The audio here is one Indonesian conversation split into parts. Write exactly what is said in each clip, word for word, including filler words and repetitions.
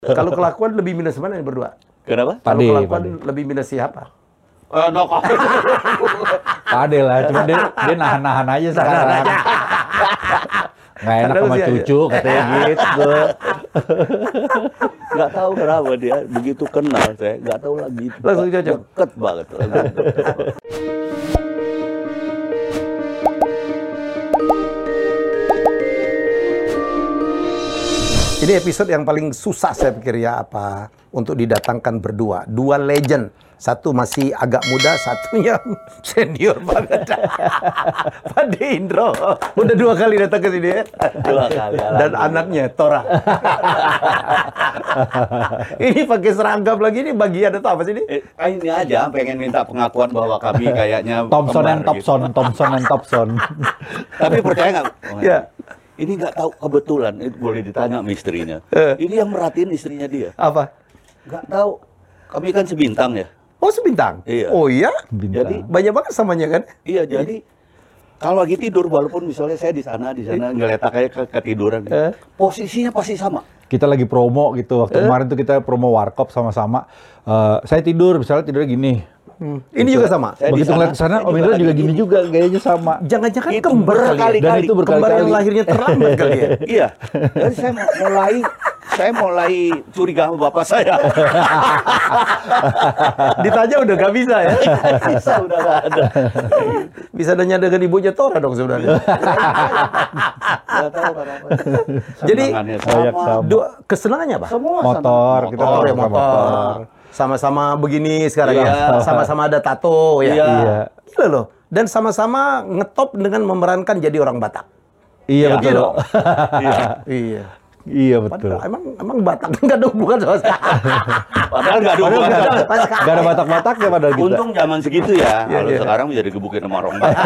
Kalau kelakuan lebih minus mana yang berdua? Kenapa? Kalau Pade, kelakuan Pade. lebih minus siapa? Eh, no comment. Pade lah, cuma dia, dia nahan-nahan aja sekarang. Nggak enak Kadang sama sih aja. cucu, katanya gitu. Nggak tahu kenapa dia begitu kenal saya, nggak tahu lagi. Langsung cocok. Deket banget. Ini episode yang paling susah saya pikir ya apa untuk didatangkan berdua. Dua legend. Satu masih agak muda, satunya senior banget. Pade Indro. Udah dua kali datang ke sini ya. Dua kali. Dan anaknya Tora. Ini pakai seragam lagi, ini bagian atau apa sih ini? Eh, ini aja pengen minta pengakuan bahwa kami kayaknya Thompson and kembar gitu. Thompson, Thompson and Thompson. Tapi percaya nggak? Ya. Ini nggak tahu kebetulan, itu boleh ditanya sama istrinya. Eh. Ini yang merhatiin istrinya dia. Apa? Nggak tahu. Kami kan sebintang ya. Oh, sebintang? Iya. Oh iya? Bintang. Jadi Banyak banget samanya kan? iya jadi kalau lagi tidur walaupun misalnya saya di sana di sana ngeletak kayak ke- ketiduran, Eh. posisinya pasti sama. Kita lagi promo gitu, waktu kemarin tuh kita promo warkop sama-sama. Eh, saya tidur, misalnya tidurnya gini. Hmm. Ini juga sama? Saya di Begitu sana, ngeliat ke sana, saya Om juga Indra lagi juga gini gini. juga, gayanya sama. Jangan-jangan Itu kembar kali ya? berkali-kali. Dan itu Kembar berkali-kali. yang lahirnya terlambat kali ya? Iya. Jadi saya mau- mulai saya mulai curiga sama bapak saya. Ditanya udah gak bisa ya? Bisa udah nggak ada. Bisa nanya dengan ibunya Tora dong sebenarnya. Nggak tahu kenapa. Jadi, Senangannya banyak sama. sama. Dua, kesenangannya apa? Semua Motor, sama. kita Oh, ya sama motor. Sama-sama begini sekarang Iya. ya. Sama-sama ada tato ya. Iya. Iya. Gila loh. Dan sama-sama ngetop dengan memerankan jadi orang Batak. Iya, betul. dong. Iya. Iya. Iya, betul. Padahal emang emang Batak nggak ada hubungan sama sekali. Padahal nggak ada hubungan. Gak ada batak-bataknya padahal kita. Untung zaman segitu ya. Iya, Kalau iya. sekarang bisa digebukin sama orang Batak.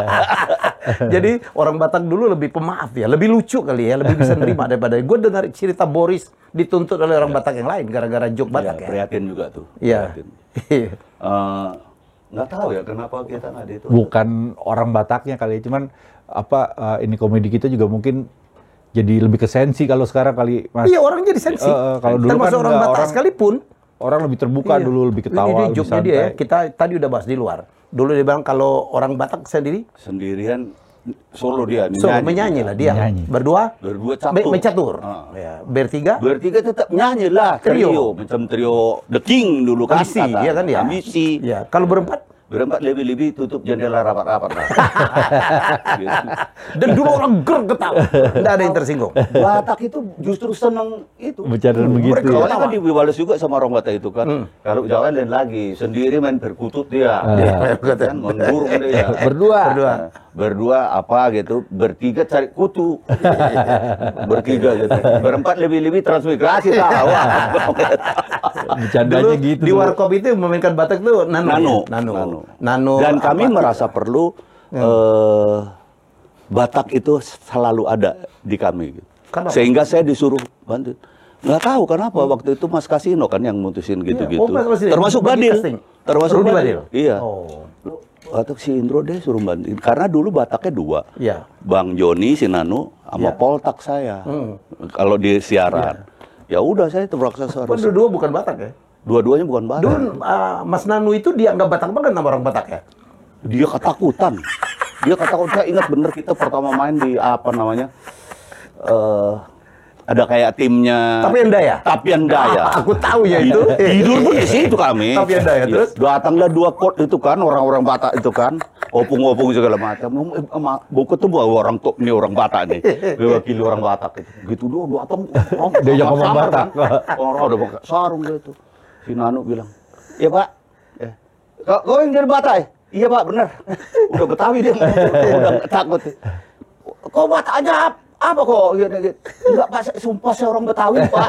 Jadi orang Batak dulu lebih pemaaf ya, lebih lucu kali ya, lebih bisa nerima daripada gue dengar cerita Boris dituntut oleh orang Batak yang lain gara-gara joke Batak Iya, ya. prihatin juga tuh. Iya. Prihatin. Iya. Eh, nggak tahu ya kenapa kita nggak ada itu. Bukan orang Bataknya kali, cuman apa eh, ini komedi kita juga mungkin jadi lebih ke sensi kalau sekarang kali, Mas. Iya, orang jadi sensi. Eh, eh, kalau dulu Termasuk kan orang nggak, Batak orang- sekalipun. Orang lebih terbuka Iya. dulu, lebih ketawa, Ini lebih joke-nya dia ya. santai. Kita tadi udah bahas di luar. Dulu dia bilang kalau orang Batak sendiri Sendirian solo dia so, menyanyi lah dia. Menyanyi. Berdua Berdua me- catur. mencatur. Ah. Ya. Bertiga Bertiga tetap nyanyi lah Trio. trio. Macam trio The King dulu kan. ambisi, kata. ya kan ya. Ambisi. Ya. Kalau berempat Berempat lebih-lebih tutup jendela rapat-rapat lah. Gitu. dan dulu orang ger ketawa. Enggak ada yang tersinggung. Batak itu justru senang itu. Bercandaan begitu Mereka ya. awalnya kan dibalas juga sama orang Batak itu kan. Kalau Jawa lain lagi, sendiri main berkutut dia. Iya, Kan mengurung dia. Berdua. Berdua. Berdua apa gitu, bertiga cari kutu. Bertiga gitu. Berempat lebih-lebih transmigrasi tahu. Bercandanya Dulu gitu. di dulu. warkop itu memainkan Batak tuh nano. Nano. ya? Nano. Nano. Nano. Dan kami apa? merasa perlu eh, Batak itu selalu ada di kami. Gitu. Kenapa? Sehingga saya disuruh bantu. Nggak tahu kenapa waktu itu Mas Kasino kan yang mutusin gitu-gitu. Oh, Mas Kasino. Termasuk Bagi Badil. casting. Termasuk Rudi Badil. Badil? Iya. Oh. Atau si Indro deh suruh bantuin. Karena dulu Bataknya dua. Iya. Bang Joni, si Nanu, sama Iya. Poltak saya. Hmm. Kalau di siaran. Ya udah saya terpaksa Kan harus. dua-dua bukan Batak ya? Dua-duanya bukan Batak. Dulu uh, Mas Nanu itu dianggap Batak banget sama orang Batak ya? Dia ketakutan. Dia ketakutan. Saya ingat bener kita pertama main di apa namanya? eh ada kayak timnya. Tapian Daya? Tapian Daya. Ah, aku tahu ya itu. Tidur pun di situ kami. Tapian Daya, Iya. terus? Datanglah dua kot itu kan orang-orang Batak itu kan. Opung-opung segala macam. Buku tuh bawa orang tuh ini orang Batak nih. Diwakili orang Batak itu. Gitu doang datang. Oh, Diajak ngomong sama Batak. kan. Orang udah pakai sarung gitu. Si Nanu bilang, "Iya, Pak." Eh, "Kau kau yang dari Batak ya?" "Iya, Pak, benar." Udah Betawi dia. Udah takut. "Kau Bataknya apa kok?" Gitu, gitu. "Enggak, Pak, saya- sumpah saya orang Betawi, Pak."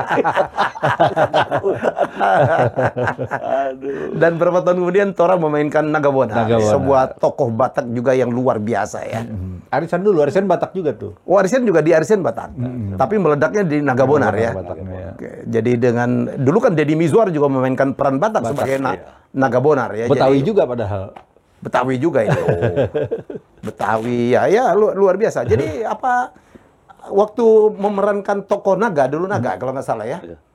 Aduh. Dan beberapa tahun kemudian Tora memainkan Nagabona, Nagabona. sebuah tokoh Batak juga yang luar biasa ya. Arisan dulu, Arisan Batak juga tuh. Oh, Arisan juga di Arisan Batak, tapi meledaknya di Nagabonar ya. Bataknya, ya. Oke, jadi dengan dulu kan Deddy Mizwar juga memainkan peran Batak, sebagai na- Nagabonar ya. Betawi Jadi- juga padahal. Betawi juga itu. Betawi ya, ya lu- luar biasa. Jadi apa waktu memerankan tokoh naga dulu naga kalau nggak salah ya. Iya.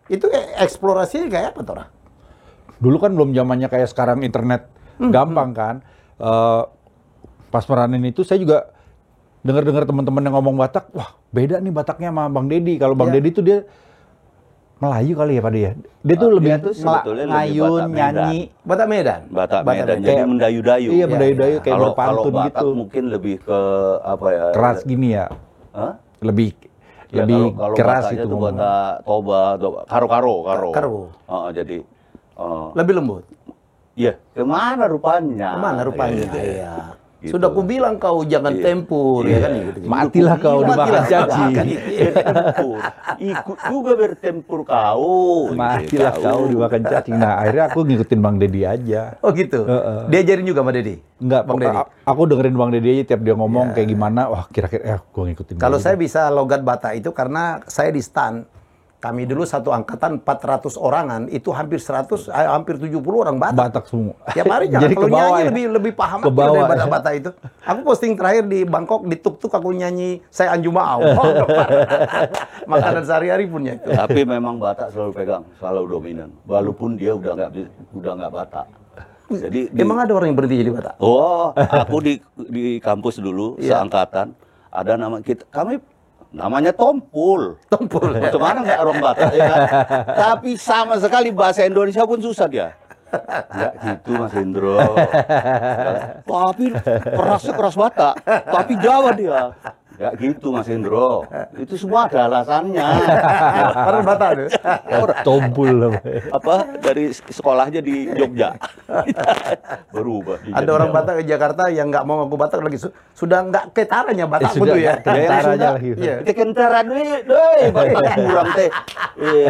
Itu e- eksplorasinya kayak apa, Tora? Dulu kan belum zamannya kayak sekarang internet Hmm, gampang kan. Eh, pas meranin itu saya juga dengar-dengar teman-teman yang ngomong Batak, wah beda nih Bataknya sama Bang Deddy. Kalau Bang Iya. Deddy tuh dia Melayu kali ya Pak De ya. Dia tuh Ah, lebih dia tuh mela- sebetulnya lebih ngayun, Batak Medan. nyanyi. Batak Medan. Batak Batak Medan, Medan. jadi Kayak- mendayu-dayu. Iya, mendayu-dayu kayak Kalau berpantun kalau Batak gitu. mungkin lebih ke apa ya? Keras gini ya. Hah? Lebih Ya, lebih kalau, kalau keras Bataknya itu tuh ngomong. Batak Toba, Toba, karo-karo, karo. Karo. Ah, jadi eh, Lebih lembut. iya, kemana rupanya? Kemana rupanya? Gitu. Iya. Gitu. Sudah ku bilang kau jangan Iya. tempur, ya Iya. kan gitu. Matilah kau Matilah dimakan kau caci. dimakan. Bertempur. Ikut juga bertempur kau. Matilah Gitu, kau dimakan cacing. Nah akhirnya aku ngikutin Bang Deddy aja. Oh gitu. Heeh. Diajarin juga sama Deddy. Enggak, Bang Deddy. a- aku dengerin Bang Deddy aja tiap dia ngomong kayak gimana, wah kira-kira eh gue ngikutin. Kalau dia saya juga. bisa logat Batak itu karena saya di stan. Kami dulu satu angkatan empat ratus orangan, itu hampir seratus, eh, hampir tujuh puluh orang Batak. Batak semua. Tiap hari jangan. Jadi Kalau ke bawah nyanyi ya? lebih lebih paham Ke aku bawah daripada ya? Batak itu. Aku posting terakhir di Bangkok di tuk-tuk aku nyanyi saya Anjumau. Oh, makanan sehari-hari punya itu. Tapi memang Batak selalu pegang, selalu dominan. Walaupun dia udah nggak udah nggak Batak. Jadi di- Emang ada orang yang berhenti jadi Batak? Oh, aku di di kampus dulu Iya. seangkatan ada nama kita kami namanya Tompul. Tompul. Bagaimana nggak orang Batak ya kan? Tapi sama sekali bahasa Indonesia pun susah dia. Ya gitu Mas Indro. Ya, tapi kerasnya keras Batak, tapi Jawa dia. Ya gitu Mas Indro. Itu semua ada alasannya. Orang Batak tuh. Tompul lah. Apa dari sekolahnya di Jogja. Berubah. Ada orang Batak ke Jakarta yang nggak mau ngaku Batak lagi su- sudah nggak ketaranya Batak Eh, sudah tuh ya. nggak ketara aja sudah. lagi. Iya. Kita kentaran duit, doi, Batak kurang teh. Iya.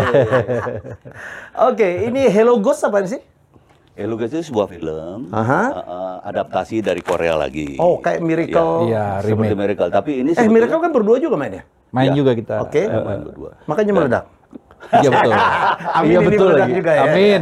Oke, ini Hello Ghost apa sih? Hello Guys itu sebuah film, Aha. uh, uh, adaptasi dari Korea lagi. Oh, kayak Miracle. Iya, Seperti remake. Miracle, tapi ini Eh, sebetulnya- Miracle kan berdua juga mainnya. Main Ya. juga kita. Oke. Ya, main berdua. Makanya meledak. Iya betul. Amin, Iya ini betul meledak lagi. juga ya. Amin.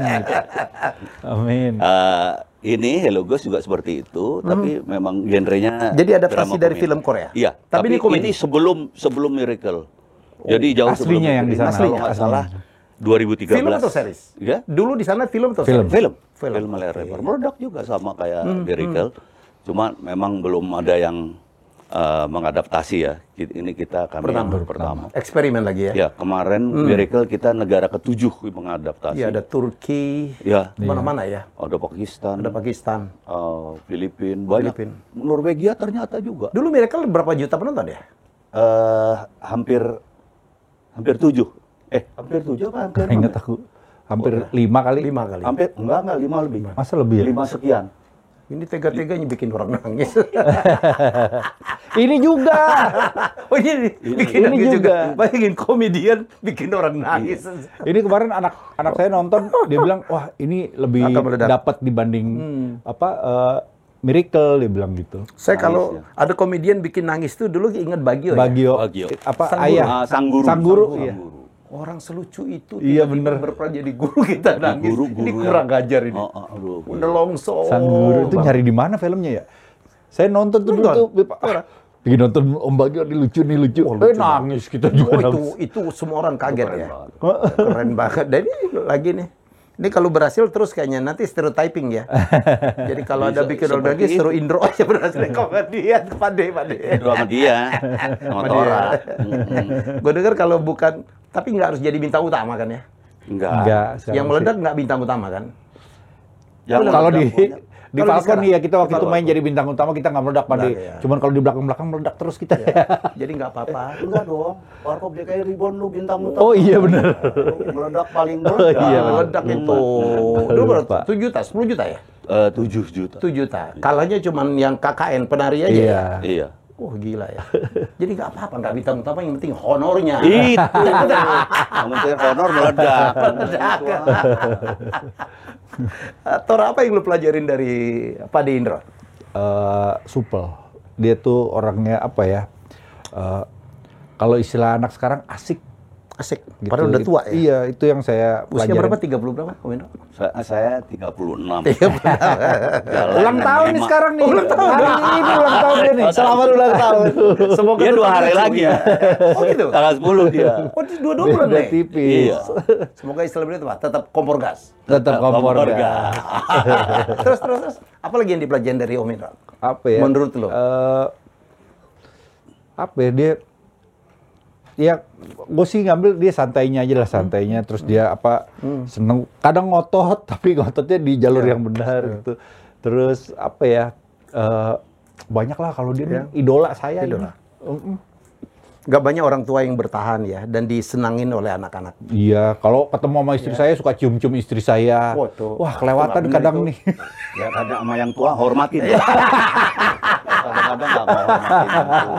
Amin. Uh, ini Hello Ghost juga seperti itu, tapi memang genrenya Hmm. Jadi adaptasi drama dari komedi. film Korea? Iya, Tapi ini komedi? sebelum sebelum Miracle. Jadi jauh Aslinya sebelum yang di Miracle. sana. Kalau nggak salah dua ribu tiga belas. Film atau series? Ya? Dulu di sana film atau Film. series? Film, Film, film, layar oke. lebar. Meledak juga sama kayak Hmm, Miracle. Cuma memang belum ada yang uh, mengadaptasi ya. Ini kita kami Pertama. yang pertama. Eksperimen lagi ya? Ya, kemarin Miracle kita negara ketujuh mengadaptasi. Iya, ada Turki, Ya, mana-mana ya. ada Pakistan, Ada Pakistan. uh, Filipina, banyak. Filipin. Norwegia ternyata juga. Dulu Miracle berapa juta penonton ya? Eh, hampir hampir tujuh. Eh, hampir tujuh apa hampir enam Ingat ya? aku hampir lima kali. Lima kali. Hampir enggak enggak lima lebih. Masa lebih ya? Lima sekian. Ini tega-teganya bikin orang nangis. Ini juga. Oh ini, bikin Ini nangis juga. juga. Bayangin komedian bikin orang nangis. Ini kemarin anak anak saya nonton, dia bilang, wah ini lebih Akan meledak. dapat dibanding apa eh, Miracle, dia bilang gitu. Saya Nangis, kalau ya. ada komedian bikin nangis tuh dulu ingat Bagio, ya. Bagio, Bagio. apa Sang ayah, Ah, sang guru. sang guru, Sang iya. guru. Orang selucu itu Iya, tiba-tiba bener. berperan jadi guru kita nangis. Guru, ini guru kurang yang- ajar ini. Oh, oh, aduh, guru. Udah longsor. Sang guru itu Bang. nyari di mana filmnya ya? Saya nonton tuh dulu Nonton? tuh, ah, lagi nonton Om Bagio, ini lucu nih lucu. Oh, eh lucu nangis kita Oh, juga itu nangis. itu semua orang kaget Keren ya. banget. Keren banget. Dan ini lagi nih. Ini kalau berhasil terus kayaknya nanti stereotyping ya. Jadi kalau ada Bisa bikin orang seperti lagi suruh Indro aja berhasil komedian Pade Pade. Itu sama dia, sama Sama Tora. dia. Mm-mm. Gue dengar kalau bukan, tapi nggak harus jadi bintang utama kan ya. Enggak. Enggak. sekarang Yang sih. meledak nggak bintang utama kan. Yang Kalau di meledak di Kalau di Falcon sekarang. nih ya kita waktu Di itu main Falcon. jadi bintang utama kita nggak meledak pada. Meledak, ya. Cuman kalau di belakang-belakang meledak terus kita. Jadi nggak apa-apa. Enggak dong. Warkop D K I Reborn lu bintang utama. Oh iya bener. Meledak paling Oh, meledak. iya, Meledak itu. Lupa. Dulu berapa? Lupa. tujuh juta, sepuluh juta ya? Eh, tujuh juta. tujuh juta. Kalahnya cuman yang K K N penari aja Iya. ya. Iya. Wah gila ya. Jadi nggak apa-apa, nggak bintang utama, yang penting honornya. Itu. Yang penting honor meledak. Meledak. Tor, apa yang lu pelajarin dari Pak De Indro? Eh, supel. Dia tuh orangnya apa ya? eh, kalau istilah anak sekarang asik. Asik. Gitu. Padahal udah tua ya. Iya, itu yang saya Usia pelajarin. berapa? tiga puluh berapa, Om Indro? Saya, saya tiga puluh enam. Jalan Ulang tahun nih sekarang nih. Ulang tahun. Hari ini ulang tahun dia nih. Selamat ulang tahun. Semoga Dia tetap dua hari lucu lagi ya. Oh gitu? Tanggal sepuluh dia. Oh, di dua-dua bulan Beda nih? tipis. Iya. Semoga istilah beliau itu apa? Tetap kompor gas. Tetap kompor kompor gas. gas. terus, terus, terus. Apa lagi yang dipelajarin dari Om Indro? Apa ya? Menurut lo? Eh, apa ya, dia ya gue sih ngambil dia santainya aja lah, santainya. Terus dia apa seneng, kadang ngotot tapi ngototnya di jalur yang benar gitu. Terus apa ya, eh, banyak lah kalau dia nih, idola saya. Idola. Ini. Mm-mm. Gak banyak orang tua yang bertahan ya dan disenangin oleh anak-anak. Iya, kalau ketemu sama istri saya suka cium-cium istri saya. Wah, tuh. Wah, kelewatan Itu nggak kadang bener nih. Ya kadang sama yang tua hormatin. Kadang-kadang nggak mau hormatin yang tua.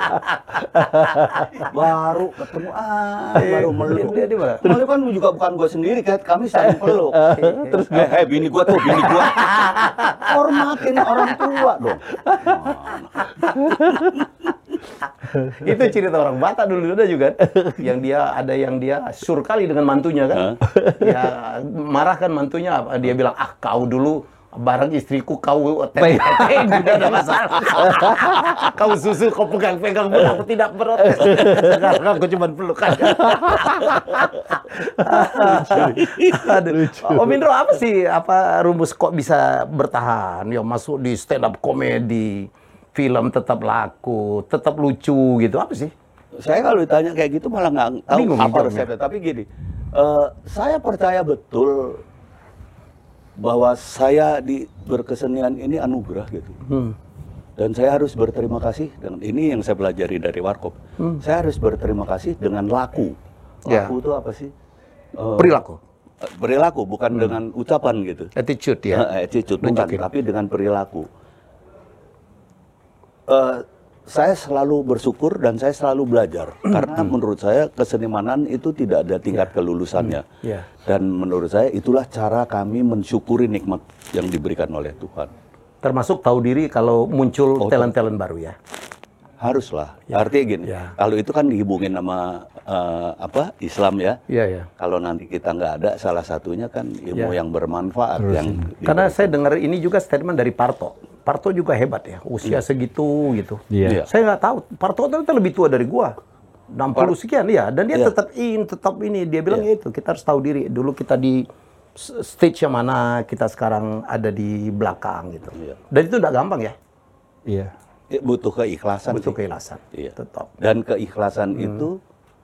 Baru ketemu ah, baru meluk. Dia di mana? Meluk kan juga bukan gue sendiri kan, kami saling peluk. Terus eh, eh bini gue tuh, bini gue. Hormatin orang tua dong. Itu cerita orang Batak dulu ada juga, yang dia ada yang dia sur kali dengan mantunya kan, ya marah kan mantunya, apa dia bilang ah kau dulu barang istriku kau teteh juga ada masalah, kau susu kau pegang-pegang pun aku tidak protes, sekarang aku cuma peluk aja. Aduh. Om Indro, apa sih apa rumus kok bisa bertahan ya masuk di stand up comedy, film tetap laku, tetap lucu gitu, apa sih? Saya kalau ditanya kayak gitu malah nggak tahu Bingung apa jawabnya. resepnya. Tapi gini, eh, saya percaya betul bahwa saya di berkesenian ini anugerah gitu. Hmm. Dan saya harus berterima kasih dengan ini yang saya pelajari dari Warkop. Saya harus berterima kasih dengan laku. Ya. Laku itu apa sih? Eh, Perilaku, Perilaku bukan dengan ucapan gitu. attitude ya. Eh, attitude bukan, Nunjukin. tapi dengan perilaku. Eh, saya selalu bersyukur dan saya selalu belajar karena menurut saya kesenimanan itu tidak ada tingkat kelulusannya. Ya. Dan menurut saya itulah cara kami mensyukuri nikmat yang diberikan oleh Tuhan. Termasuk tahu diri kalau muncul Oh, talent-talent baru ya. Haruslah. Artinya gini, Ya. kalau itu kan dihubungin sama eh, apa Islam ya. Iya ya. Kalau nanti kita nggak ada, salah satunya kan ilmu Ya. yang bermanfaat yang Karena diberikan. saya dengar ini juga statement dari Parto. Parto juga hebat ya, usia segitu gitu. Iya. Iya. Saya nggak tahu, Parto ternyata lebih tua dari gua. enam puluh sekian ya, dan dia Iya. tetap in, tetap ini. Dia bilang ya itu, kita harus tahu diri. Dulu kita di s- stage yang mana, kita sekarang ada di belakang gitu. Iya. Dan itu udah gampang ya, Iya. Ya, butuh keikhlasan. butuh sih. keikhlasan. Iya. Tetap. Dan keikhlasan itu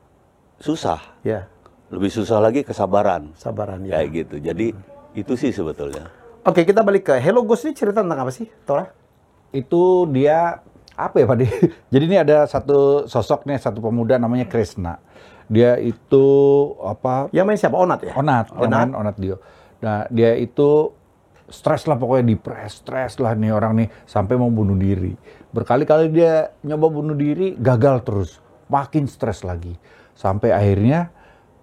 susah. Ya, Lebih susah lagi kesabaran. sabaran ya. Kayak gitu. Jadi itu sih sebetulnya. Oke, kita balik ke Hello Ghost, ini cerita tentang apa sih, Tora? Itu dia apa ya Pak? Jadi ini ada satu sosok nih, satu pemuda namanya Krishna. Dia itu apa? Yang main siapa? Onat ya? Onat, yang Onat. main Onat Dio. Nah, dia itu stres lah pokoknya, depres, stres lah nih orang nih sampai mau bunuh diri. Berkali-kali dia nyoba bunuh diri, gagal terus, makin stres lagi. Sampai akhirnya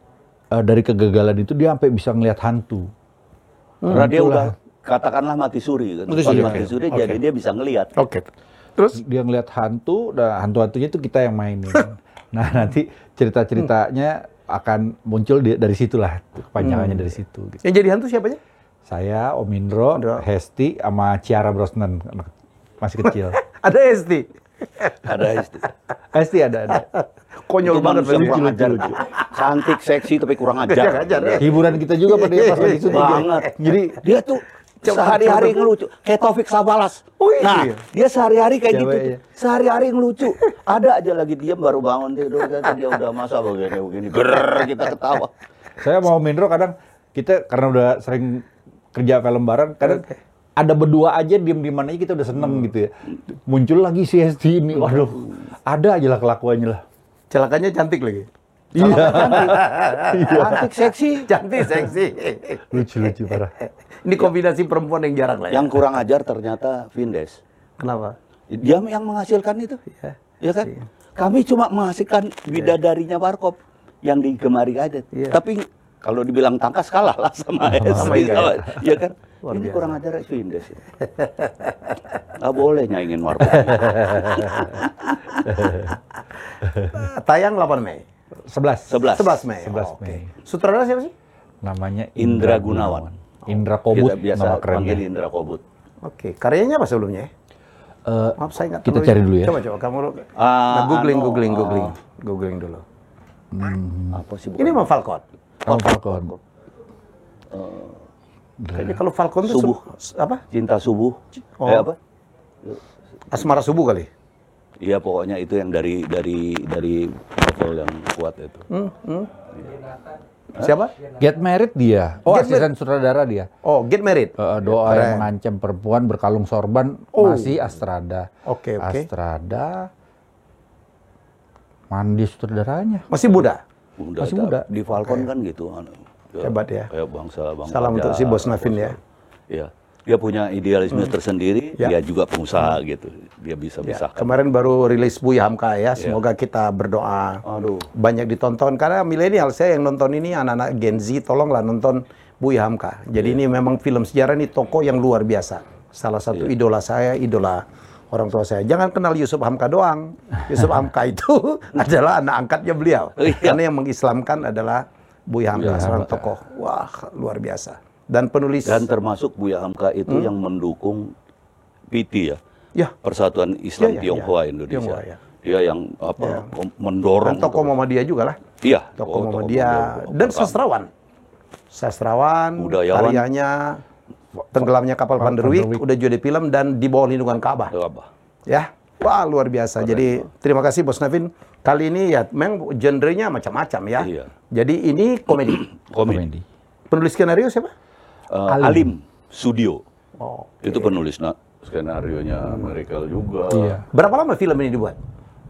eh, dari kegagalan itu dia sampai bisa ngelihat hantu. Karena dia Itulah. udah katakanlah mati suri. Kan? Mati Pas suri, mati oke. suri Oke. jadi dia bisa ngelihat. Oke. Terus? Dia ngelihat hantu, dan hantu-hantunya itu kita yang mainin. Nah, nanti cerita-ceritanya akan muncul di, dari situlah, kepanjangannya dari situ. Gitu. Yang jadi hantu siapanya? Saya, Om Indro, Indro. Hesti, sama Ciara Brosnan, anak masih kecil. Ada S D. Ada istri. Hesti ada, ada. Konyol Itu banget manusia pasti. kurang ajar. Cantik, seksi tapi kurang ajar. Kurang ajar, ya. Hiburan kita juga pada dia pas lagi syuting. Banget. Jadi Dia tuh Coba- sehari-hari coba- ngelucu. Kayak Taufik Sabalas. Oh, itu nah, ya? dia sehari-hari kayak Coba, gitu. iya. tuh. Sehari-hari ngelucu. Ada aja lagi diam baru bangun tidur. Kan dia udah masa begini-begini. Grrr, kita ketawa. saya mau Om Indro kadang, kita karena udah sering kerja film bareng, kadang Oke. ada berdua aja diem-dieman aja kita udah seneng gitu ya. Muncul lagi si Hesti ini, waduh, ada aja lah kelakuannya lah. Celakanya cantik lagi. Iya, Cantik, seksi. Cantik, seksi. lucu-lucu parah. Ini kombinasi perempuan yang jarang lah ya. Yang kurang ajar ternyata Vindes. Kenapa? Dia yang menghasilkan itu. Ya. Ya kan? Kami cuma menghasilkan bidadarinya Warkop yang digemari aja. Iya. Tapi kalau dibilang tangkas kalah lah sama S. Sama Iga, Sama- ya kan? Luar Ini biasa. kurang ajar Vindes. Ya. Nggak boleh nyaingin Warkop. Tayang delapan Mei. sebelas. sebelas. sebelas Mei. sebelas Oh, oke. Mei. Sutradara siapa sih? Namanya Indra Gunawan. Indra Kobut, Kita biasa nama kerennya. panggil Indra Kobut. Oke. Karyanya apa sebelumnya? Eh, Maaf saya nggak kita terlalu- cari dulu ya. Coba coba kamu Ah, nah, googling, anu, googling, ah. googling, googling dulu. Apa sih? bukan? Ini mah Falcon. Oh, Falcon. Kayaknya kalau Falcon itu Subuh. su- apa? Cinta Subuh. Oh. Eh, apa? Asmara Subuh kali. Iya, pokoknya itu yang dari dari dari novel yang kuat itu. Siapa? Get Married dia. Oh, Get asisten sutradara dia. Oh, Get Married. Eh, doa Keren. yang mengancam perempuan berkalung sorban Oh. masih Astrada. Oke, oke. Astrada. Mandi sutradaranya. Masih muda. Muda, Masih tak- muda. Di Falcon kan gitu. anu. Hebat ya. Kayak bangsa bangsa. Salam untuk si Bos Navin ya. Iya. Dia punya idealisme tersendiri, Ya. dia juga pengusaha gitu. Dia bisa Ya, bisa. kemarin baru rilis Buya Hamka ya. Semoga kita berdoa Aduh. banyak ditonton karena milenial saya yang nonton ini anak-anak Gen Z, tolonglah nonton Buya Hamka. Jadi ini memang film sejarah, ini tokoh yang luar biasa. Salah satu idola saya, idola orang tua saya. Jangan kenal Yusuf Hamka doang. Yusuf Hamka itu adalah anak angkatnya beliau. Iya. Karena yang mengislamkan adalah Buya Hamka, Buya seorang Hamka. tokoh. Wah, luar biasa. Dan penulis Dan termasuk Buya Hamka itu Hmm? yang mendukung P T ya. ya, Persatuan Islam Ya, ya, Tionghoa ya. Indonesia. Tionghoa, ya. Dia yang apa Ya. mendorong dan tokoh terus. Muhammadiyah juga lah. Iya, Tokoh oh, Muhammadiyah Muhammadiyah. dan sastrawan. Sastrawan, Budayawan. karyanya Tenggelamnya Kapal Panderwick udah jadi film dan Di Bawah Lindungan Ka'bah. Apa? Ya, wah luar biasa. Jadi terima kasih Bos Navin. Kali ini ya memang genrenya macam-macam ya. Iya. Jadi ini komedi. Komedi. Penulis skenario siapa? Uh, Alim. Alim Studio. Oh. Itu penulis na skenario nya Miracle juga. Iya. Berapa lama film ini dibuat?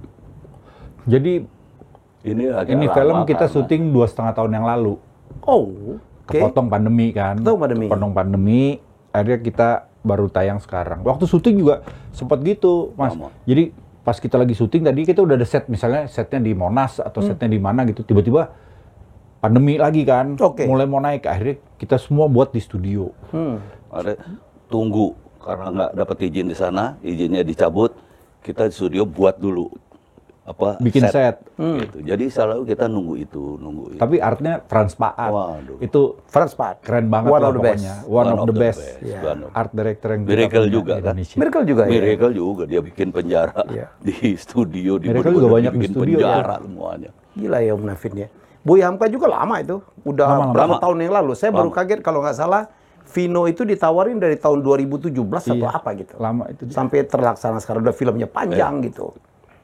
Jadi Ini agak ini lama film kita karena- syuting dua setengah tahun yang lalu. Oh, oke. Kepotong pandemi kan. Kepotong pandemi. Kepotong pandemi. Akhirnya kita baru tayang sekarang. Waktu syuting juga sempat gitu, Mas. Lama. Jadi pas kita lagi syuting tadi kita udah ada set, misalnya setnya di Monas atau setnya di mana gitu. Tiba-tiba pandemi lagi kan. Oke. Mulai mau naik. Akhirnya kita semua buat di studio. Hmm. Ada tunggu karena nggak dapat izin di sana, izinnya dicabut, kita di studio buat dulu apa Bikin set. gitu. Jadi selalu kita nunggu itu, nunggu itu. Tapi artnya transparan. Waduh. Itu Franz Part. keren banget One lah of the best. pokoknya. One, of the best. Iya. One of- Art director yang kita Miracle punya juga di kan? Indonesia. Miracle juga ya. Miracle juga dia bikin penjara Iya. di studio, di Miracle bener-bener juga banyak di dibikin studio, penjara semuanya. Gila ya Om Navin ya. Buya Hamka juga lama itu. Udah Lama, lama. berapa Lama. tahun yang lalu. Saya baru Lama. kaget kalau nggak salah Vino itu ditawarin dari tahun dua ribu tujuh belas atau Iya. apa gitu. Lama itu. Sampai terlaksana sekarang udah filmnya panjang Iya. gitu.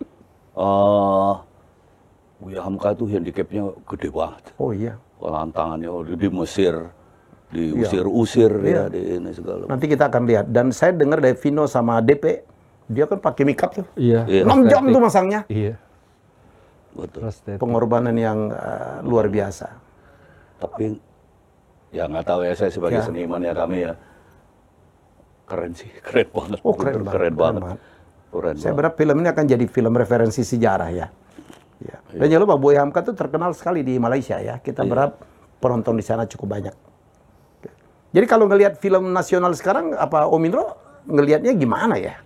Eh, Buya Hamka itu handicapnya gede banget. Oh iya. Tantangannya oh, di Mesir, diusir-usir Iya. ya, di ini segala. Nanti kita akan lihat. Dan saya dengar dari Vino sama D P, dia kan pakai make up tuh. Iya. Iya. enam jam Prosthetic. tuh masangnya. Iya. Betul. Prosthetic. Pengorbanan yang eh, luar biasa. Tapi ya nggak tahu ya, saya sebagai Ya. seniman ya kami ya keren sih, keren banget. Oh, keren Betul, banget, keren keren banget. banget. Keren Saya banget. berharap film ini akan jadi film referensi sejarah ya. Ya. Dan jangan lupa Buya Hamka itu terkenal sekali di Malaysia ya. Kita berharap penonton di sana cukup banyak. Oke. Jadi kalau ngelihat film nasional sekarang, apa Om Indro ngelihatnya gimana ya?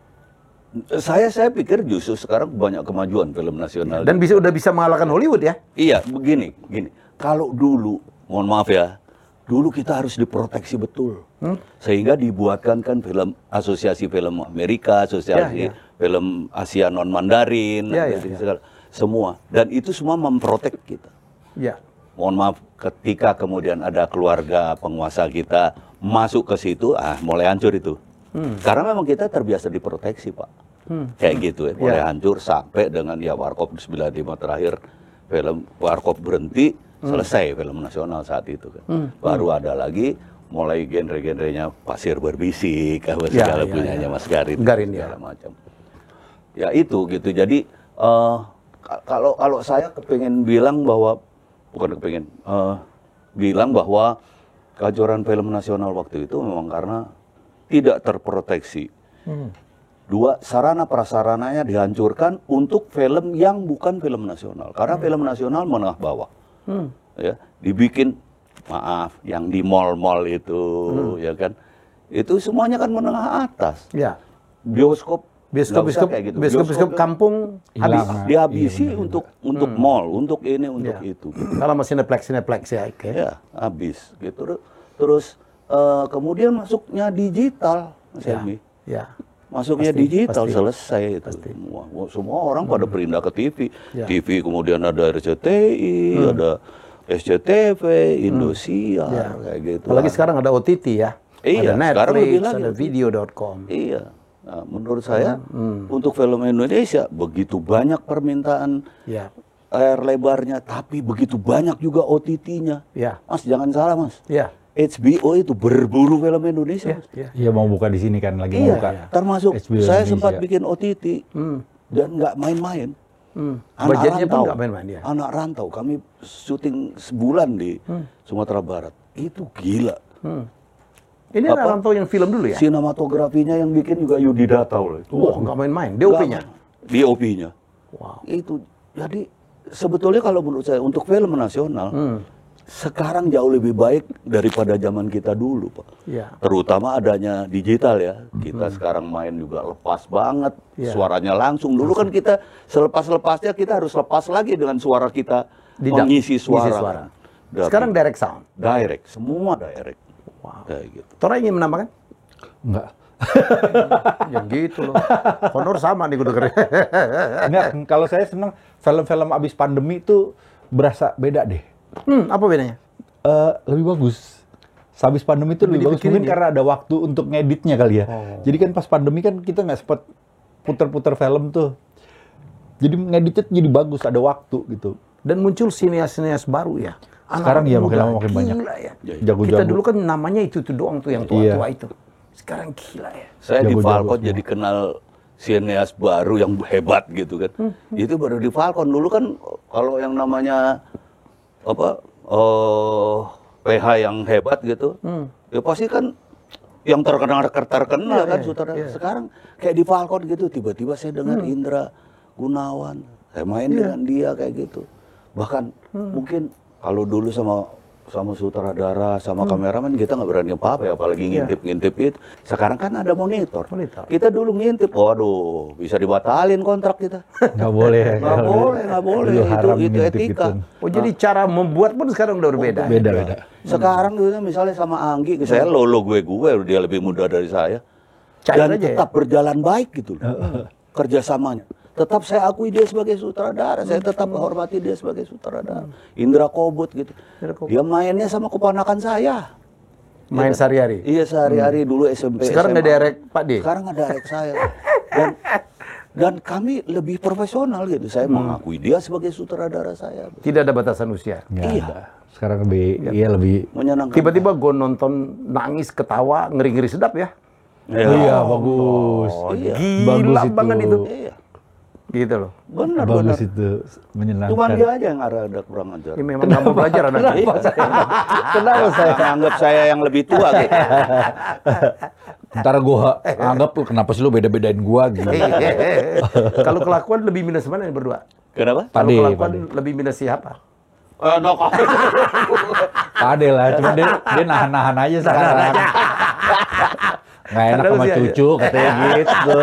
Saya saya pikir justru sekarang banyak kemajuan film nasional. Dan bisa udah bisa mengalahkan Hollywood ya? Iya, begini, gini. Kalau dulu, mohon maaf ya, dulu kita harus diproteksi betul. Hmm? Sehingga dibuatkan kan film Asosiasi Film Amerika, Asosiasi Ya, ya. Film Asia Non Mandarin, Ya, ya, gitu, ya. segala- semua. Dan itu semua memprotek kita. Ya. Mohon maaf, ketika kemudian ada keluarga penguasa kita masuk ke situ, ah mulai hancur itu. Hmm. Karena memang kita terbiasa diproteksi, Pak. Kayak gitu ya, mulai Ya. hancur sampai dengan ya Warkop sembilan puluh lima terakhir, film Warkop berhenti, selesai film nasional saat itu kan. Baru ada lagi mulai genre-genrenya Pasir Berbisik, apa Ya, segala ya, punyanya ya. Mas Garin, Garin, segala ya. macam. Ya itu gitu. Jadi eh, ka- kalau kalau saya kepingin bilang bahwa bukan kepingin eh, bilang bahwa kehancuran film nasional waktu itu memang karena tidak terproteksi. Dua, sarana prasarananya dihancurkan untuk film yang bukan film nasional. Karena film nasional menengah bawah. Ya, dibikin maaf yang di mall-mall itu ya kan. Itu semuanya kan menengah atas. Ya. Bioskop Bioskop-bioskop kayak gitu. bioskop-bioskop Bioskop- kampung habis. Hilang. Dihabisi Iya, untuk untuk mall, untuk ini, untuk Iya. itu. Kalau masih Cineplex, Cineplex ya, oke. Ya, habis gitu. Terus eh, kemudian masuknya digital, Mas Ya, Helmi. ya. Masuknya Pasti, digital pasti. selesai itu. Semua, semua orang pada pindah ke T V. Ya. T V kemudian ada R C T I, ada S C T V, Indosiar, Ya. kayak gitu. Apalagi sekarang ada O T T ya. Iya, ada sekarang lebih Netflix, lagi ada O T T. video dot com. Iya. Nah, menurut saya untuk film Indonesia begitu banyak permintaan Ya, layar lebarnya, tapi begitu banyak juga O T T-nya. ya, Mas, jangan salah, Mas. ya. H B O itu berburu film Indonesia. Ya, Mas. ya. Iya mau buka di sini kan lagi Iya, mau buka. iya. Termasuk H B O saya Indonesia. sempat bikin O T T Hmm. dan nggak main-main. Hmm. Anak Budgetnya pun rantau. nggak main-main ya. Anak rantau, kami syuting sebulan di Sumatera Barat. Itu gila. Hmm. Ini anak Apa? rantau yang film dulu ya? Sinematografinya yang bikin juga Yudi Datau loh. Wah, nggak main-main. D O P-nya? D O P-nya. Wow. Itu. Jadi sebetulnya kalau menurut saya untuk film nasional Hmm. sekarang jauh lebih baik daripada zaman kita dulu, Pak. Ya. Terutama adanya digital ya. Kita sekarang main juga lepas banget, Ya. suaranya langsung. Dulu kan kita selepas-lepasnya kita harus lepas lagi dengan suara kita Di dap- mengisi ngisi suara. suara. Tapi Sekarang direct sound. direct, semua direct. Wow. Kayak gitu. Tora ingin menambahkan? Enggak. Ya gitu loh. Honor sama nih gue denger. Enggak, kalau saya senang film-film abis pandemi itu berasa beda deh. Hmm, apa bedanya? Eh, lebih bagus. Habis pandemi itu Lebih lebih bagus. dipikirin Mungkin ya? karena ada waktu untuk ngeditnya kali ya. Jadi kan pas pandemi kan kita nggak sempet puter-puter film tuh. Jadi ngeditnya jadi bagus, ada waktu gitu. Dan muncul sinias-sinias baru ya. Sekarang iya, makin muda, lama makin banyak. gila ya. Jago-jago. Kita dulu kan namanya itu-itu doang tuh yang tua-tua Iya. itu. Sekarang gila ya. Saya di Jago-jago Falcon semua. jadi kenal sineas baru yang hebat gitu kan. Itu baru di Falcon. Dulu kan kalau yang namanya apa oh P H yang hebat gitu, ya pasti kan yang terkenal terkenal kan sutradara. Sekarang kayak di Falcon gitu, tiba-tiba saya dengar Indra Gunawan, saya main dengan dia kayak gitu. Bahkan mungkin kalau dulu sama sama sutradara, sama kameramen kita nggak berani apa-apa ya, apalagi ngintip-ngintip itu. Sekarang kan ada monitor. Monitor. Kita dulu ngintip, waduh, bisa dibatalin kontrak kita. Nggak boleh. Nggak boleh, nggak boleh. Dulu Itu, haram itu ngintip etika. gitu. Oh jadi cara membuat pun sekarang udah berbeda. Beda-beda. Sekarang gitu misalnya sama Anggi, saya lolo gue gue, dia lebih muda dari saya. Cair Dan aja ya? tetap berjalan baik gitu loh. Kerjasamanya. Tetap saya akui dia sebagai sutradara, saya tetap menghormati dia sebagai sutradara. Indra Kobut gitu. Indra Kobut. Dia mainnya sama keponakan saya. Main sehari-hari. Iya sehari-hari dulu S M P. Sekarang S M A. nggak direct Pak D? Sekarang nggak direct saya. Dan dan kami lebih profesional gitu. Saya mengakui dia sebagai sutradara saya. Tidak ada batasan usia. Nggak Iya. ada. Sekarang lebih, iya lebih. Menyenangkan. Tiba-tiba gue nonton nangis, ketawa, ngeri-ngeri sedap ya. Iya. Iya, bagus. Iya. Gila Bagus itu. banget itu. Iya. Gitu loh. Benar, Bagus benar. itu, menyenangkan. Cuman dia aja yang ada, ada kurang ajar. Ya memang nggak mau belajar anaknya. Kenapa saya? Saya anggap saya yang lebih tua gitu. Ntar gua anggap lu kenapa sih lu beda-bedain gua gitu. Kalau kelakuan lebih minus mana yang berdua? Kenapa? Kalau Pade, kelakuan pade. lebih minus siapa? Eh, no, kok. Pade lah, cuma dia, dia nahan-nahan aja sekarang. Nggak enak Ada sama usia, cucu katanya gitu.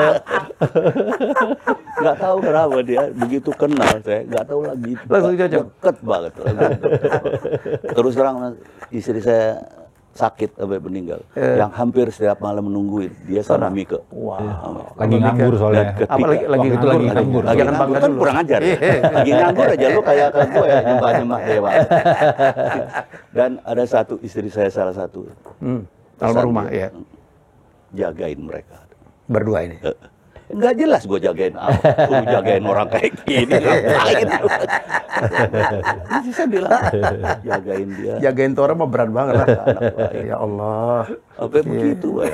Nggak tahu kenapa dia begitu kenal saya, nggak tahu lagi. Langsung cocok. Deket banget. langsung deket banget. Terus terang Mas, istri saya sakit sampai meninggal. Yang hampir setiap malam menungguin dia sama Mika. Wow. Lagi nganggur soalnya. Dan ketika- Apa lagi lagi waktu itu nganggur? lagi nganggur. Lagi Jangan nganggur bangga kan dulu. kurang ajar. ya. Lagi nganggur aja lu kayak ke gue ya nyembah-nyembah dewa. Dan ada satu istri saya salah satu. Hmm. Pesan Almarhumah dia, ya. Jagain mereka. Berdua ini. Eh, Nggak jelas gue jagain apa. Gue jagain orang kayak gini. Ngapain? Jadi saya bilang, jagain dia. Jagain Tora mah berat banget lah. Anak baik. Ya Allah. Apa begitu ya?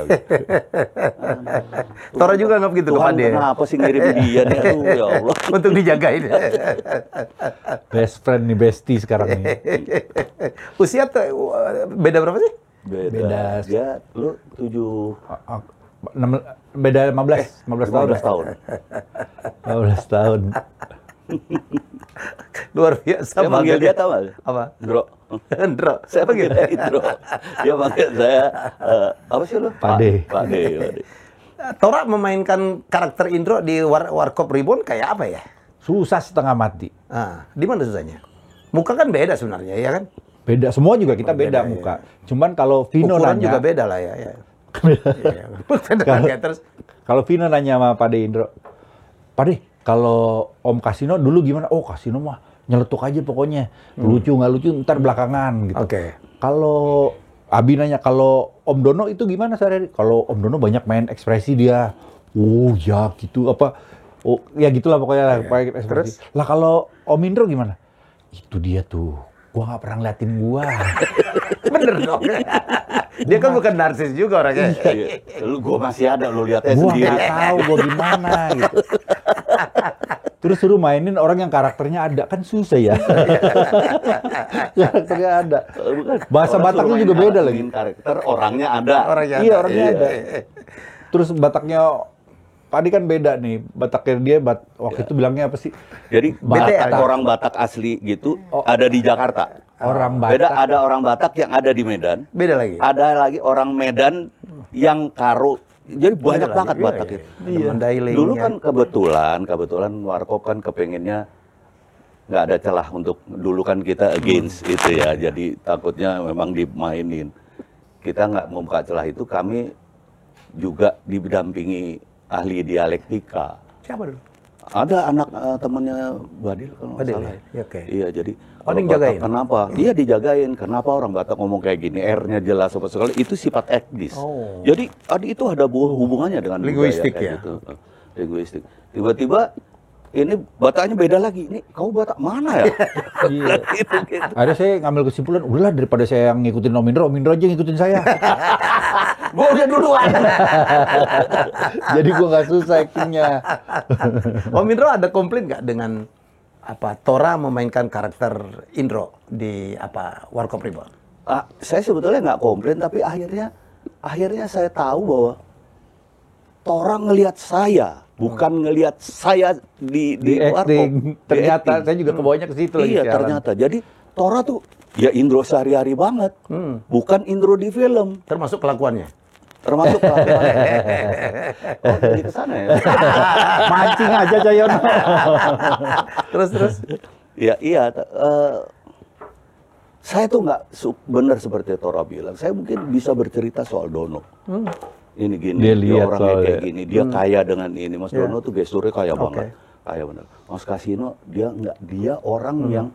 Tora juga nggak begitu ke Tuhan Pade. kenapa sih ngirim dia nih? Aduh, ya Allah. Untuk dijagain. Best friend nih, bestie sekarang nih. Usia tuh, uh, beda berapa sih? Beda. Beda. Dia lu tujuh Ah, ah, enam- Beda lima belas, lima belas tahun. lima belas tahun. lima belas tahun. Luar biasa Saya manggil banget dia ya. tahu nggak? Apa? Bro. Ndro. Saya panggil dia Indro. Dia panggil saya, eh, apa sih lu? Pade. Pak- Pade. Pade. Tora memainkan karakter Indro di War Warkop Reborn kayak apa ya? Susah setengah mati. Ah, di mana susahnya? Muka kan beda sebenarnya, ya kan? Beda, semua juga kita Oh, beda, beda, muka. Cuman kalau Vino Ukuran nanya, juga beda lah ya. ya. Iya, Kalau- Oke, terus kalau Vino nanya sama Pak De Indro, Pak De, kalau Om Kasino dulu gimana? Oh, Kasino mah nyeletuk aja pokoknya. Lucu nggak lucu ntar belakangan gitu. Oke. Kalau Abi nanya, kalau Om Dono itu gimana sehari-hari? Kalau Om Dono banyak main ekspresi dia. Oh ya gitu, apa? Oh ya gitulah pokoknya lah, pakai ekspresi. Lah kalau Om Indro gimana? Itu dia tuh, gua nggak pernah ngeliatin gua. bener dong. Dia kan bukan narsis juga orangnya. Iya. Lu gua masih ada lu lihatnya Gua sendiri. nggak tahu gua gimana gitu. Terus suruh mainin orang yang karakternya ada, kan susah ya. Karakternya ada. Bahasa Orang Bataknya suruh juga main beda karakter, lagi. main karakter orangnya ada. Orangnya Iya, ada. orangnya Iya, ada. iya, iya. Terus Bataknya, tadi kan beda nih. Bataknya dia, bat, waktu itu bilangnya apa sih? Jadi B T L. Batak, orang Batak asli gitu ada di Jakarta. Orang Beda Batak. ada orang Batak yang ada di Medan. Beda lagi. Ada lagi orang Medan yang karo. Jadi banyak lagi. banget Iya, Batak iya. itu. Ada Mandailingnya. Dulu kan kebetulan, kebetulan Warkop kan kepengennya nggak ada celah untuk dulu kan kita against itu ya. Jadi takutnya memang dimainin. Kita nggak membuka celah itu. Kami juga didampingi ahli dialektika. Siapa dulu? Ada anak eh, temannya Badil kalau nggak Badil, salah. ya? Ya, oke. Iya, jadi Oh, kalau yang Batak jagain? kenapa? Iya dijagain. Kenapa orang Batak ngomong kayak gini? R-nya jelas apa sekali. Itu sifat etnis. Oh. Jadi adi itu ada bu- hubungannya dengan Linguistik budaya, kayak ya? gitu. Eh, Linguistik. Tiba-tiba ini Bataknya beda lagi. Ini kau Batak mana ya? Iya. gitu, gitu. Akhirnya saya ngambil kesimpulan, udahlah daripada saya yang ngikutin Om Indro, Om Indro aja ngikutin saya. Gua udah duluan. Jadi gua nggak susah actingnya. Om Indro ada komplain nggak dengan apa Tora memainkan karakter Indro di apa Warkop Reborn? Ah, saya sebetulnya nggak komplain, tapi akhirnya akhirnya saya tahu bahwa Tora ngelihat saya, bukan ngelihat saya di Di Warkop. acting. Di Ternyata acting. saya juga kebawanya ke situ lagi Iya siaran. ternyata. Jadi Tora tuh ya Indro sehari-hari banget, Hmm. bukan Indro di film, Termasuk kelakuannya. termasuk kelakuan. Oh jadi kesana ya. Mancing aja Cayono. Terus terus. Ya iya. t- eh, saya tuh nggak su- benar seperti Tora bilang. Saya mungkin bisa bercerita soal Dono. Ini gini, Dia dia, lihat orangnya kayak soalnya. gini, dia kaya dengan ini. Mas Iya. Dono tuh gesturnya kaya Oke. banget, kaya bener. Mas Kasino dia nggak, dia orang yang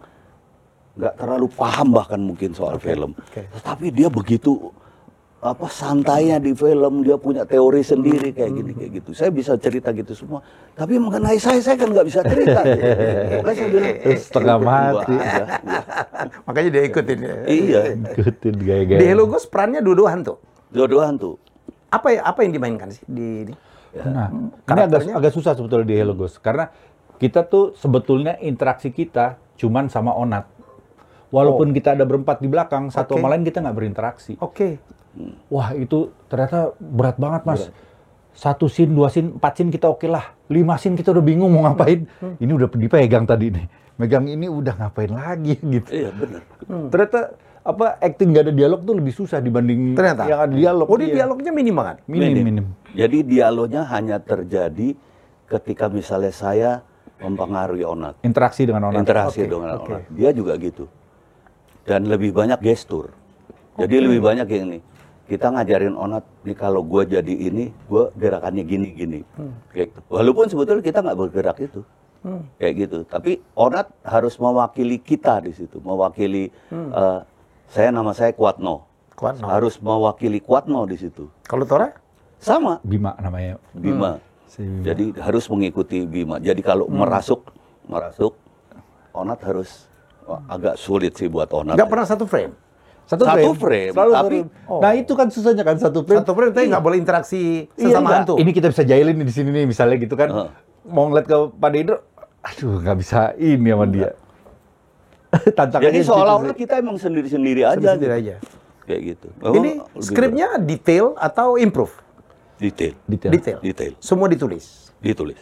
nggak terlalu paham bahkan mungkin soal film. oke. Tapi dia begitu apa santainya di film, dia punya teori sendiri kayak gini kayak gitu. Saya bisa cerita gitu semua. Tapi mengenai saya, saya kan nggak bisa cerita. Makanya saya bilang Setengah "Ikut gua mati." aja." Makanya dia ikutin ya. Iya, Ngikutin gaya-gaya. Di Hello Ghost perannya dua-duaan tuh. dua-duaan tuh. Apa ya, apa yang dimainkan sih di, di Nah, ini agak, Karakternya? agak susah sebetulnya di Hello Ghost. Karena kita tuh sebetulnya interaksi kita cuman sama Onat. Walaupun kita ada berempat di belakang, satu Oke. sama lain kita nggak berinteraksi. Oke. Wah itu ternyata berat banget mas. Satu scene, dua scene, empat scene kita oke lah. Lima scene kita udah bingung mau ngapain. Ini udah dipegang tadi nih. Megang ini udah ngapain lagi gitu. Iya benar. Ternyata apa acting nggak ada dialog tuh lebih susah dibanding Ternyata. yang ada dialog. Oh, di Iya. dialognya minim banget. Minim, minim. Jadi dialognya hanya terjadi ketika misalnya saya mempengaruhi Onat. Interaksi dengan Onat. Interaksi Oke, dengan oke. Onat. Dia juga gitu. Dan lebih banyak gestur. Jadi lebih banyak yang ini. Kita ngajarin Onat, nih kalau gue jadi ini, gue gerakannya gini-gini. Kayak gitu. Walaupun sebetulnya kita nggak bergerak itu. Kayak gitu. Tapi Onat harus mewakili kita di situ. Mewakili, eh, saya nama saya Kuatno. Kuatno. Harus mewakili Kuatno di situ. Kalau Tora? Sama. Bima namanya. Bima. Si Bima. Jadi harus mengikuti Bima. Jadi kalau merasuk, merasuk, Onat harus wah, agak sulit sih buat Onat. Nggak pernah satu frame. Satu, Satu frame. frame, Selalu tapi- satu. Nah itu kan susahnya kan satu frame. Satu frame tapi nggak boleh interaksi Iya, sesama nggak. hantu. Ini kita bisa jailin nih di sini nih misalnya gitu kan. Heeh. Mau ngeliat ke Pak Dedro, aduh nggak bisa ini sama dia. Tantangannya Jadi di situ seolah-olah sih. kita emang sendiri-sendiri aja. Sendiri gitu. aja. Kayak gitu. Ini Memang lebih skripnya detail atau improve? berat. detail. detail. Detail. Detail. Semua ditulis. Ditulis.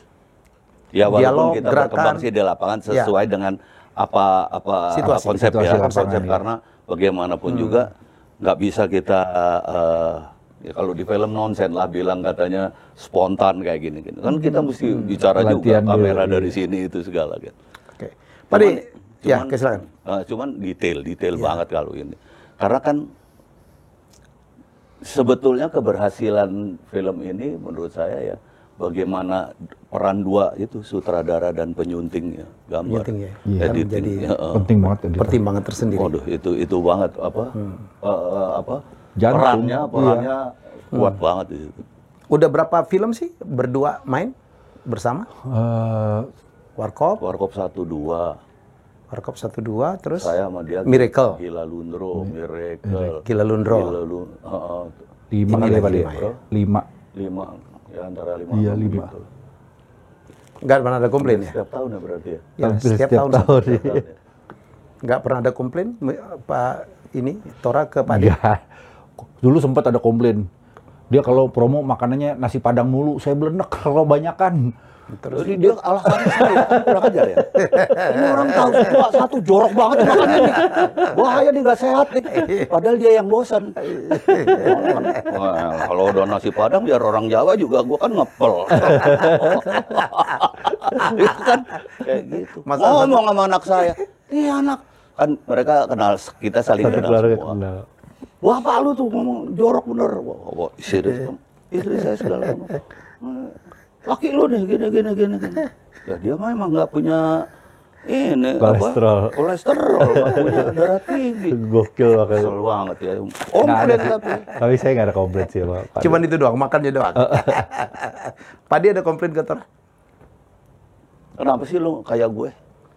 Ya walaupun Dialog, kita gerakan. berkembang sih di lapangan sesuai dengan apa apa, Situasi, apa konsep situasi ya, lapangan, konsep iya. karena bagaimanapun juga nggak bisa kita eh, Ya kalau di film nonsen lah bilang katanya spontan kayak gini, gini. Kan kita mesti bicara Latihan juga kamera dulu, dari iya. sini itu segala gitu. Oke. Pak Ade, Cuman- ya, cuman- silakan. eh, cuman detail, detail banget kalau ini. Karena kan sebetulnya keberhasilan film ini menurut saya ya bagaimana peran dua itu sutradara dan penyuntingnya gambar, Penyunting ya. Iya. Kan editing, jadi ya, eh. Penting banget editor. pertimbangan tersendiri. Waduh itu itu banget apa eh, eh, apa Jantung, perannya iya. perannya kuat banget itu. Udah berapa film sih berdua main bersama? Eh, Warkop, Warkop satu dua, Warkop satu dua, terus saya sama dia Miracle. Gila Lundro, Miracle, Gila Lundro. Gila Lu- eh, eh, lima Ini kali lagi Pak De. lima ya? Lima. lima ya antara lima Iya, enam lima. gitu. Nggak pernah ada komplain ya? Setiap tahun ya berarti ya. Ya, Hampir setiap, setiap tahun. tahun. Setiap tahun ya. Nggak pernah ada komplain, Pak ini Tora ke Pak Ade. Iya. Dulu sempat ada komplain. Dia kalau promo makanannya nasi padang mulu, saya belenek kalau banyakan. Jadi dia alasannya saya kan kurang ajar ya. Ini orang tahu semua satu jorok banget makannya nih. Bahaya nih nggak sehat nih. Padahal dia yang bosan. Wah, kalau udah nasi padang biar orang Jawa juga gua kan ngepel. Itu kan kayak gitu. Masa- Ngomong sama anak saya, iya anak kan mereka kenal kita saling Satu kenal keluarga semua. kenal. Wah Pak lu tuh ngomong jorok bener. Wah, wah serius kamu. Istri saya segala ngomong. Laki lu nih gini gini gini gini. Ya dia mah emang nggak punya ini Kolesterol. apa? Kolesterol, nggak punya darah tinggi. Gokil makanya. Kesel banget ya. Nggak Om ada udah sih. tapi. Tapi saya nggak ada komplain sih sama Pak De. Cuman itu doang, makannya doang. Pak Ade ada komplain ke Tora? Kenapa sih lu kayak gue?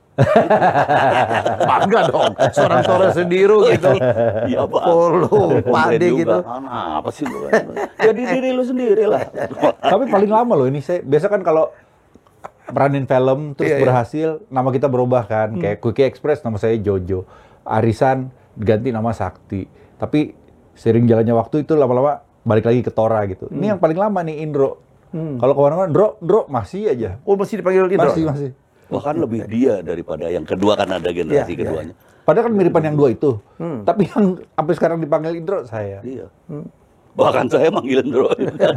Bangga dong, seorang Tora sendiri gitu. Iya Pak. Oh lu, Pak Ade Komplain gitu. juga. Ah, apa sih lu? Jadi diri lu sendiri lah. Tapi paling lama loh ini saya. Biasa kan kalau peranin film terus Iya, iya. berhasil, nama kita berubah kan. Kayak Quickie Express nama saya Jojo. Arisan diganti nama Sakti. Tapi sering jalannya waktu itu lama-lama balik lagi ke Tora gitu. Ini yang paling lama nih Indro. Kalau kemana-mana, Ndro, Ndro masih aja. Oh masih dipanggil Indro? Masih, masih. Bahkan lebih dia daripada yang kedua kan ada generasi Iya, keduanya. Padahal kan miripan yang dua itu. Tapi yang sampai sekarang dipanggil Indro saya. Iya. Bahkan saya manggilin Ndro.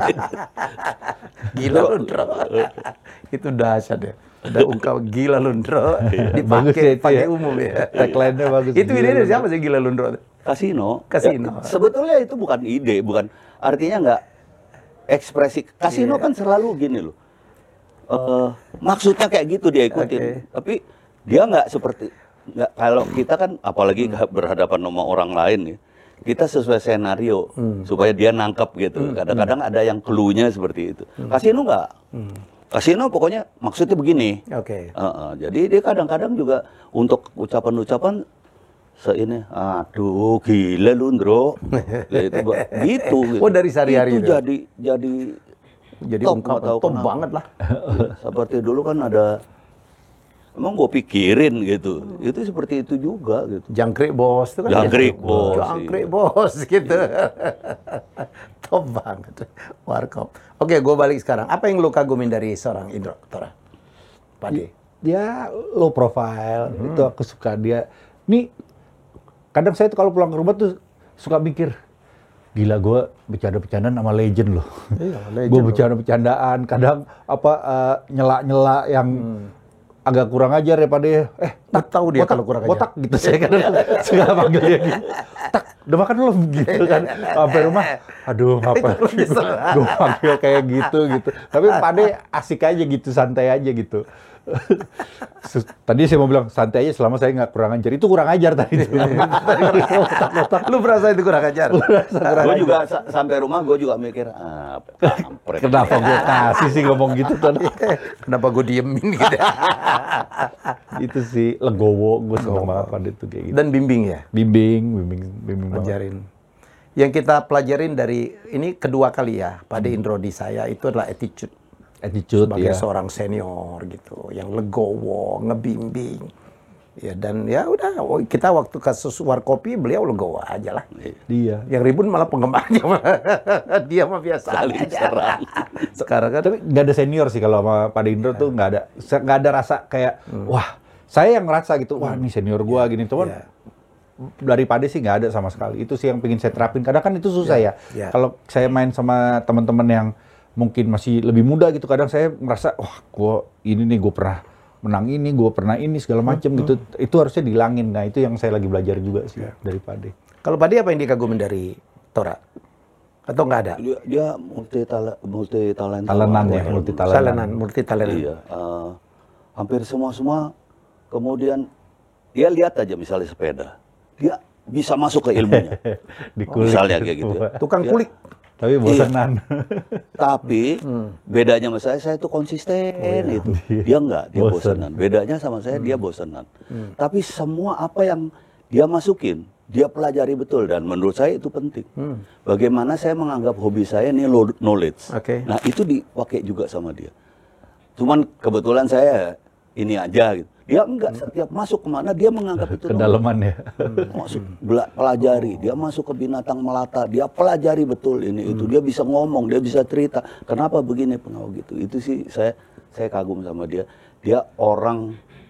Gila lu, Ndro. Itu dahsyat ya. Udah ungkap gila lu, Ndro. Bagus ya Dipakai itu pakai ya. umum ya. Tagline-nya bagus. Itu Gila ide dari lu. siapa sih gila lu, Ndro? Kasino. Kasino. Ya, sebetulnya itu bukan ide, bukan artinya nggak ekspresi. Kasino kan selalu gini loh. Eh, maksudnya kayak gitu dia ikutin. Oke. Tapi dia nggak seperti nggak kalau kita kan apalagi berhadapan sama orang lain ya. Kita sesuai skenario supaya dia nangkep gitu. Kadang-kadang ada yang clue-nya seperti itu. Kasino nggak. Kasino pokoknya maksudnya begini. Oke. Heeh, jadi dia kadang-kadang juga untuk ucapan-ucapan seini, aduh gila lu Ndro. Ya, itu ba- gitu, gitu. Oh, dari sehari-hari itu itu? jadi jadi Jadi top, ungkapan nggak tahu top kenapa. banget lah. Ya, seperti dulu kan ada emang gue pikirin gitu. Itu seperti itu juga gitu. Jangkrik bos itu kan. Jangkrik ya? bos, Jangkrik iya. bos gitu. Top banget. Warkop. Oke, gue balik sekarang. Apa yang lu kagumin dari seorang Indro, Tora? Pak Ade. Dia low profile, itu aku suka dia. Nih, kadang saya tuh kalau pulang ke rumah tuh suka mikir, gila gue bercanda-bercandaan sama legend loh. Iya, legend Gue loh. bercanda-bercandaan, kadang apa eh, nyela-nyela yang agak kurang ajar ya Pak De. Eh, Lu tahu dia botak, kalau kurang ajar. botak gitu saya kadang suka panggil dia gitu. Tak, udah makan belum gitu kan. Sampai rumah, aduh ngapa Itu lu nyesel. gue panggil kayak gitu gitu. Tapi Pak De asik aja gitu, santai aja gitu. Sus- Tadi saya mau bilang santai aja selama saya nggak kurang ajar. Itu kurang ajar tadi. Lu merasa itu kurang ajar? Gue juga sa- sampai rumah gue juga mikir, ah, kampret. Kenapa gue kasih sih ngomong gitu tuh? Kenapa gue diemin gitu? Itu sih legowo, gue seneng banget pada itu kayak gitu. Dan bimbing ya? Bimbing, bimbing, bimbing banget. Pelajarin. Yang kita pelajarin dari ini kedua kali ya, pada Indro di saya itu adalah attitude Attitude sebagai ya. seorang senior gitu, yang legowo, ngebimbing. Ya dan ya udah, oh, kita waktu kasus Warkopi beliau legowo aja lah. Dia. Yang ribut malah penggemarnya, dia mah biasa Saling aja. serang. Sekarang kan Tapi nggak ada senior sih kalau sama Pak Indro tuh nggak ada, se- nggak ada rasa kayak wah saya yang ngerasa gitu, wah ini senior gua gini, cuman Iya. dari Pade sih nggak ada sama sekali. Itu sih yang pengen saya terapin. Kadang kan itu susah ya. ya. Kalau saya main sama teman-teman yang mungkin masih lebih muda gitu, kadang saya merasa, wah, gue ini nih gue pernah menang ini, gue pernah ini segala macem hmm. gitu. Itu harusnya dihilangin. Nah itu yang saya lagi belajar juga sih ya. dari Pade. Kalau Pade apa yang dikagumin dari Tora? Atau nggak ada? Dia, dia multi talent, multi talent. Talenan ya, multi talenan. Talenan, multi talenan. Iya. Uh, hampir semua-semua. Kemudian dia lihat aja misalnya sepeda, dia bisa masuk ke ilmunya. Dikulik. Misalnya kayak gitu. Ya. Tukang Dia, kulik. Tapi bosanan. Iya. Tapi hmm. bedanya sama saya, saya itu konsisten oh, iya. gitu. Dia enggak, dia Bosen. bosanan. Bedanya sama saya, hmm. dia bosanan. Hmm. Tapi semua apa yang dia masukin, dia pelajari betul. Dan menurut saya itu penting. Hmm. Bagaimana saya menganggap hobi saya ini knowledge. Okay. Nah itu dipakai juga sama dia. Cuman kebetulan saya ini aja gitu. Dia enggak, setiap masuk kemana dia menganggap itu kedalaman ya. Masuk bela, pelajari, dia masuk ke binatang melata, dia pelajari betul ini itu, dia bisa ngomong, dia bisa cerita. Kenapa begini pengau gitu? Itu sih saya saya kagum sama dia. Dia orang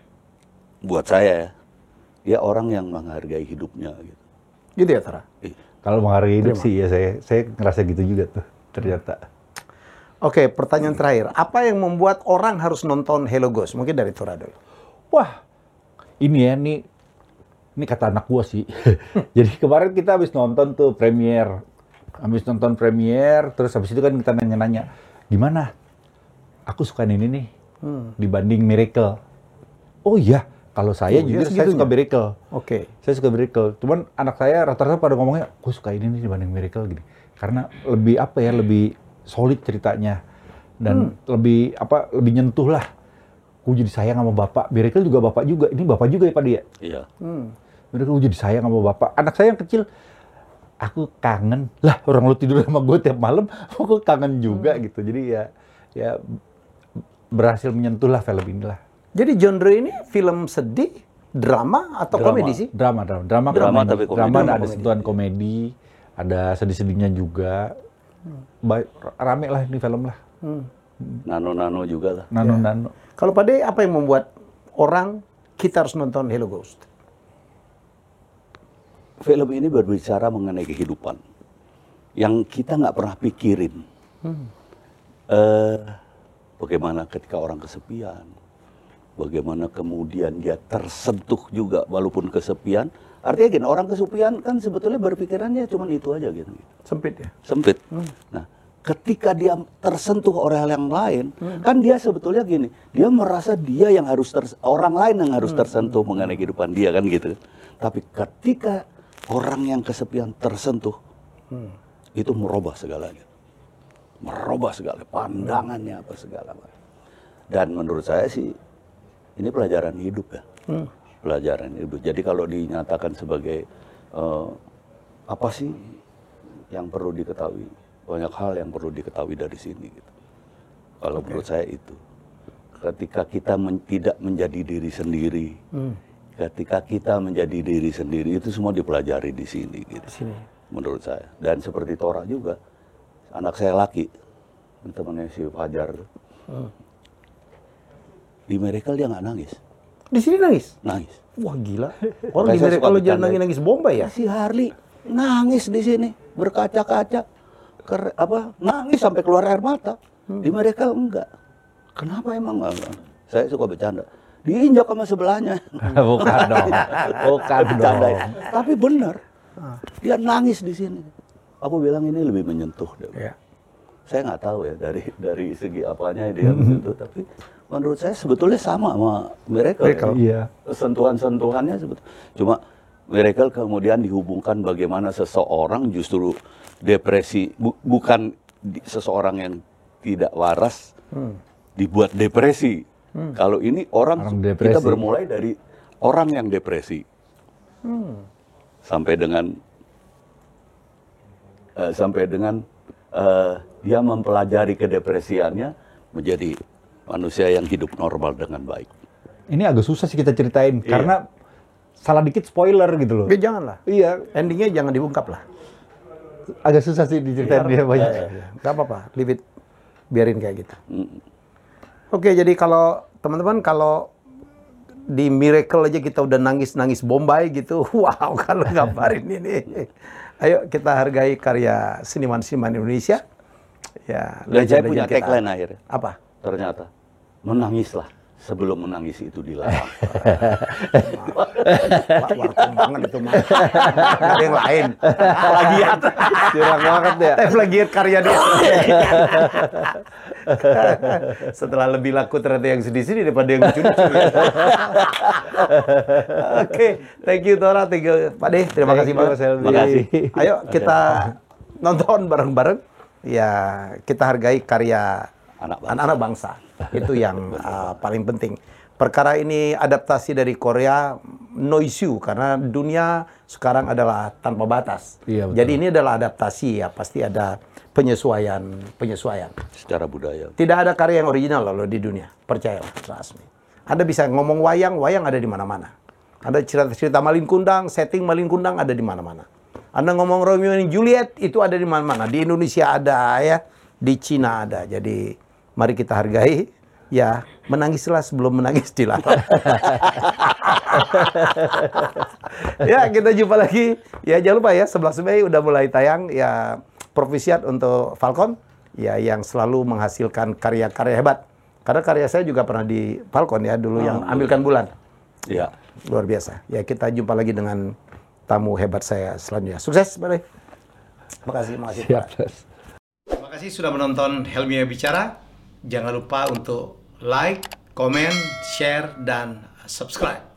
buat saya ya, dia orang yang menghargai hidupnya gitu. Gitu ya, Tora? Eh. Kalau menghargai hidup sih ya saya saya ngerasa gitu juga tuh ternyata. Oke, pertanyaan terakhir. Apa yang membuat orang harus nonton Hello Ghost? Mungkin dari Tora dulu. Wah, ini ya, ini, ini kata anak gua sih. Jadi kemarin kita habis nonton tuh premier, habis nonton premier, terus habis itu kan kita nanya-nanya, gimana? Aku suka ini nih, hmm. dibanding Miracle. Oh iya, kalau saya oh, jujur iya, saya suka Miracle. Oke. Okay. Saya suka Miracle. Cuman anak saya rata-rata pada ngomongnya, aku suka ini nih dibanding Miracle gini. Karena lebih apa ya, lebih solid ceritanya dan hmm. lebih apa, lebih nyentuh lah. Aku jadi sayang sama bapak. Miracle juga bapak juga. Ini bapak juga ya Pak dia? Iya. Hmm. Miracle aku jadi sayang sama bapak. Anak saya yang kecil, aku kangen. Lah orang lu tidur sama gue tiap malam, aku kangen juga hmm. gitu. Jadi ya, ya berhasil menyentuh lah film inilah. Jadi genre ini film sedih, drama atau drama. komedi sih? Drama, drama, drama, drama komedi. tapi komedi. Drama Drama ada komedi. sentuhan komedi, ada sedih-sedihnya juga. Hmm. Baik, rame lah ini film lah. Hmm. Nano-nano juga lah. Nano-nano. Ya. Kalau Pade, apa yang membuat orang kita harus nonton Hello Ghost? Film ini berbicara mengenai kehidupan yang kita nggak pernah pikirin. Hmm. Uh, bagaimana ketika orang kesepian, bagaimana kemudian dia tersentuh juga walaupun kesepian. Artinya gini, orang kesepian kan sebetulnya berpikirannya cuma itu aja gitu. Sempit ya? Sempit. Hmm. Nah, ketika dia tersentuh oleh hal yang lain, hmm. kan dia sebetulnya gini, dia merasa dia yang harus ter, orang lain yang harus hmm. tersentuh mengenai kehidupan dia kan gitu. Tapi ketika orang yang kesepian tersentuh, hmm. itu merubah segalanya, merubah segala pandangannya apa segala macam. Dan menurut saya sih ini pelajaran hidup ya, hmm. pelajaran hidup. Jadi kalau dinyatakan sebagai uh, apa sih yang perlu diketahui? Banyak hal yang perlu diketahui dari sini gitu. Kalau okay. menurut saya itu, ketika kita men tidak menjadi diri sendiri, hmm. ketika kita menjadi diri sendiri itu semua dipelajari di sini gitu. Di sini. Menurut saya. Dan seperti Tora juga, anak saya laki, temannya si Fajar, hmm. di Miracle dia nggak nangis. Di sini nangis? Nangis. Wah gila. Orang di Miracle kalau jangan nangis-nangis Bombay ya? Si Harley nangis di sini, berkaca-kaca. Ker, apa nangis sampai keluar air mata. Hmm. Di Miracle enggak. Kenapa emang enggak? Saya suka bercanda. Diinjak sama sebelahnya. Bukan dong. Bukan bercanda. dong. Tapi benar. Dia nangis di sini. Aku bilang ini lebih menyentuh deh. Ya. Saya nggak tahu ya dari dari segi apanya dia menyentuh, tapi menurut saya sebetulnya sama sama Miracle. Miracle. Ya. Iya. Sentuhan-sentuhannya sebetulnya. Cuma Miracle kemudian dihubungkan bagaimana seseorang justru depresi, bu, bukan di, seseorang yang tidak waras hmm. dibuat depresi. Hmm. Kalau ini orang, orang kita bermulai dari orang yang depresi hmm. sampai dengan uh, sampai dengan uh, dia mempelajari kedepresiannya menjadi manusia yang hidup normal dengan baik. Ini agak susah sih kita ceritain iya. karena salah dikit spoiler gitu loh. Ya, janganlah. Iya. Endingnya jangan diungkap lah. Agak susah sih diceritain dia banyak. Ya, ya. Gak apa-apa, leave it, biarin kayak gitu. Mm. Oke, jadi kalau teman-teman kalau di Miracle aja kita udah nangis-nangis Bombay gitu. Wow, kalau gambarin ini. Ayo kita hargai karya seniman-seniman Indonesia. Ya, Dan saya legend-legend punya kita. tagline akhirnya. Apa? Ternyata, menangislah sebelum menangis itu dilarang. Wah, warkop banget itu mah. Nggak ada yang lain. Plagiat. Curang banget ya. Eh, plagiat karya dia. Setelah lebih laku ternyata yang sedih-sedih daripada yang lucu-lucu. Oke, thank you Tora, thank you Pak De, terima Thank kasih you, banget. Mas Helmi. Terima kasih. Ayo kita nonton bareng-bareng. Ya, kita hargai karya Anak bangsa. anak-anak bangsa. Itu yang uh, paling penting. Perkara ini adaptasi dari Korea, no issue karena dunia sekarang adalah tanpa batas. Iya, betul. Jadi ini adalah adaptasi ya, pasti ada penyesuaian, penyesuaian. Secara budaya. Tidak ada karya yang original loh di dunia, percayalah, trust me. Anda bisa ngomong wayang, wayang ada di mana-mana. Ada cerita-cerita Malin Kundang, setting Malin Kundang ada di mana-mana. Anda ngomong Romeo and Juliet, itu ada di mana-mana. Di Indonesia ada ya, di Cina ada. Jadi mari kita hargai, ya menangislah sebelum menangis dilarang. Ya, kita jumpa lagi. Ya jangan lupa ya, sebelas Mei udah mulai tayang. Ya, Provisiat untuk Falcon, ya yang selalu menghasilkan karya-karya hebat. Karena karya saya juga pernah di Falcon ya dulu, yang Ambilkan Bulan. Iya. Luar biasa. Ya kita jumpa lagi dengan tamu hebat saya selanjutnya. Sukses, Pak. Terima kasih, makasih. Siap, Mas. Terima kasih sudah menonton Helmi Bicara. Jangan lupa untuk like, komen, share, dan subscribe.